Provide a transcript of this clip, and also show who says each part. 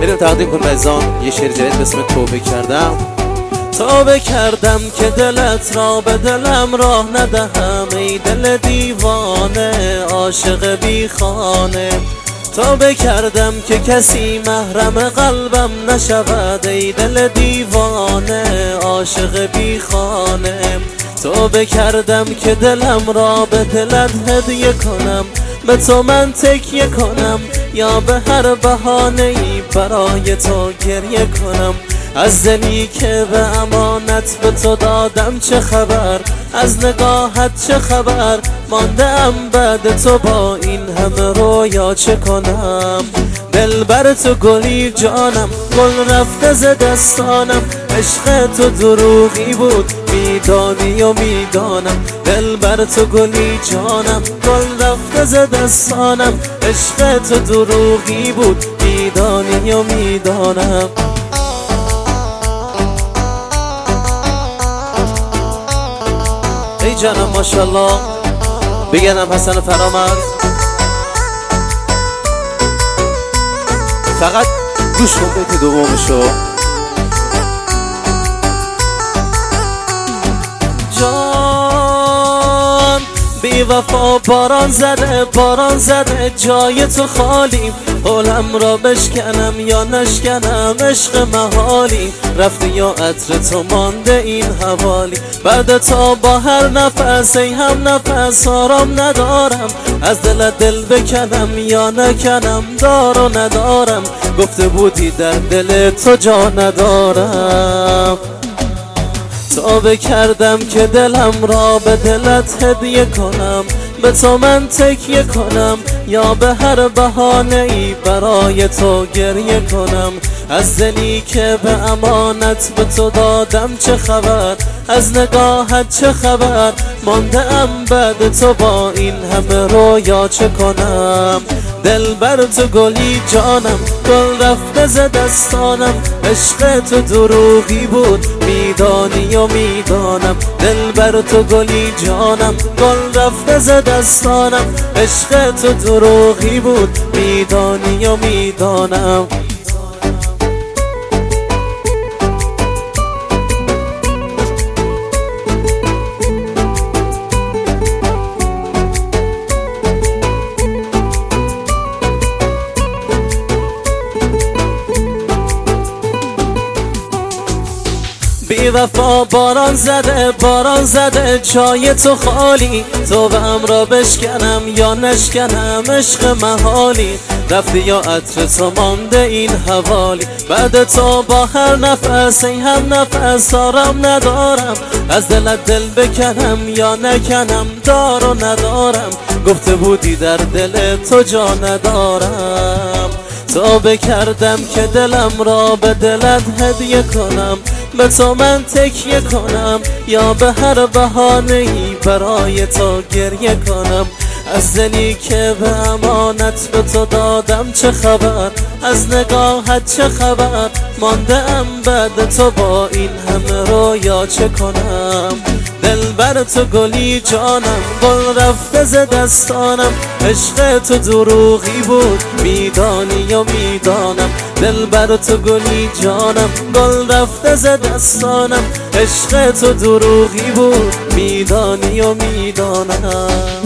Speaker 1: بریم تقدیم کنیم عزیزان یه شعر جدید به اسم توبه کردم. توبه کردم که دلت را به دلم راه ندهم، ای دل دیوانه عاشق بی خانه. توبه کردم که کسی محرم قلبم نشود، ای دل دیوانه عاشق بی خانه. توبه کردم که دلم را به دلت هدیه کنم، به تو من تکیه کنم یا به هر بهانه‌ای برای تو گریه کنم. از دلی که به امانت به تو دادم چه خبر، از نگاهت چه خبر، ماندم بعد تو با این همه رویا چه کنم. دل بر تو گلی جانم، گل رفته ز دستانم، عشق تو دروغی بود میدانی و میدانم. دل بر تو گلی جانم، گل رفته ز دستانم، عشق تو دروغی بود میدانی و میدانم. ای جانم ماشاءالله بگنم حسن فرامرز. فقط گوش کن بیت دومشو. جان بی وفا باران زده جای تو خالی، حولم را بشکنم یا نشکنم عشق محالی. رفته یا عطر تو مانده این حوالی، بعد تا با هر نفس ای هم نفس آرام ندارم. از دل دل بکنم یا نکنم دار و ندارم، گفته بودی در دل تو جا ندارم. توبه کردم که دلم را به دلت هدیه کنم، به تو من تکیه کنم یا به هر بهانه‌ای برای تو گریه کنم. از دلی که به امانت به تو دادم چه خبر، از نگاهت چه خبر، مانده‌ام بعد تو با این همه رویا چه کنم. دل بر تو گلی جانم، گل رفته ز دستانم، عشق تو دروغی بود میدانی و میدانم. دل بر تو گلی جانم، گل رفته ز دستانم، عشق تو دروغی بود میدانی و میدانم. بی وفا باران زده جای تو خالی، توبه‌ام را بشکنم یا نشکنم عشق محالی. رفتی یا عطر تو مانده این حوالی، بعد تو با هر نفس ای هم نفس آرام ندارم. از دلت دل بکنم یا نکنم دار و ندارم، گفته بودی در دل تو جا ندارم. توبه کردم که دلم را به دلت هدیه کنم، به تو من تکیه کنم یا به هر بهانه‌ای برای تو گریه کنم. از دلی که به امانت به تو دادم چه خبر، از نگاهت چه خبر، مانده‌ام بعد تو با این همه رویا چه کنم. دل بر تو گلی جانم، گل رفته ز دستانم، عشق تو دروغی بود میدانی و میدانم. دل بر تو گلی جانم، گل رفته ز دستانم، عشق تو دروغی بود میدانی و میدانم.